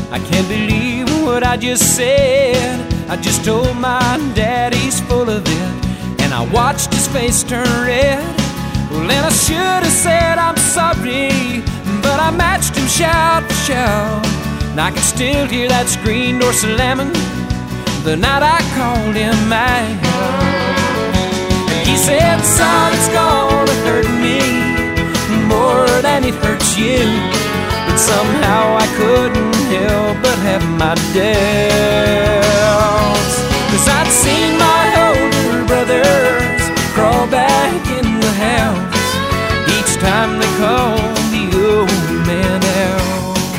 I can't believe what I just said. I just told my dad he's full of it, and I watched his face turn red. Well, and I should have said I'm sorry, but I matched him shout for shout. And I can still hear that screen door slamming the night I called him out. He said, son, it's gonna hurt me more than it hurts you. But somehow I couldn't help but have my doubts. 'Cause I'd seen my older brothers crawl back in the house each time they called the old man out.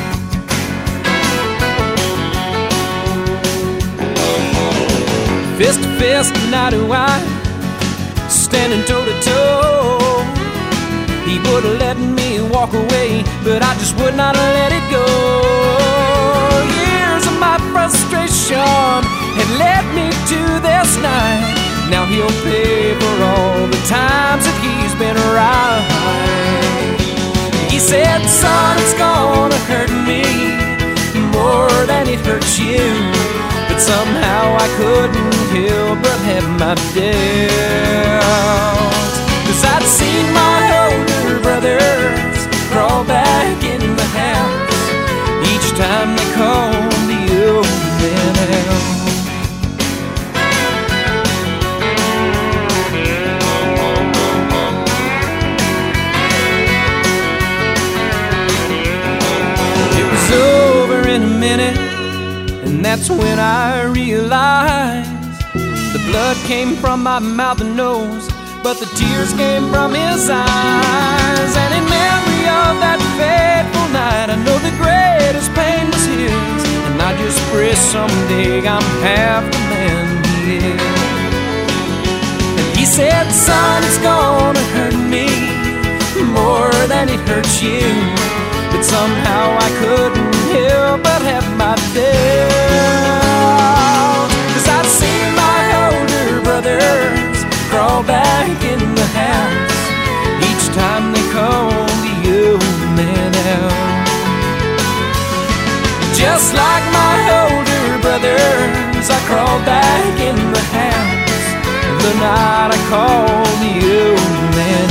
Fist to fist and eye to eye, standing toe to toe. He would have let me walk away, but I just would not let it go. Years of my frustration had led me to this night. Now he'll pay for all the times that he's been right. He said, son, it's gonna hurt me more than it hurts you. But somehow I couldn't help but have my doubts. 'Cause I'd seen my older brothers crawl back in the house each time they called the old man out. It was over in a minute, and that's when I realized the blood came from my mouth and nose, but the tears came from his eyes. And in memory of that fateful night, I know the greatest pain was his. And I just pray someday I'm half the man he is. And he said, son, it's gonna hurt me more than it hurts you. But somehow I couldn't help but have my doubts. 'Cause I've seen my older brothers crawl back in the house each time they call the old man out. Just like my older brothers, I crawled back in the house the night I called the old man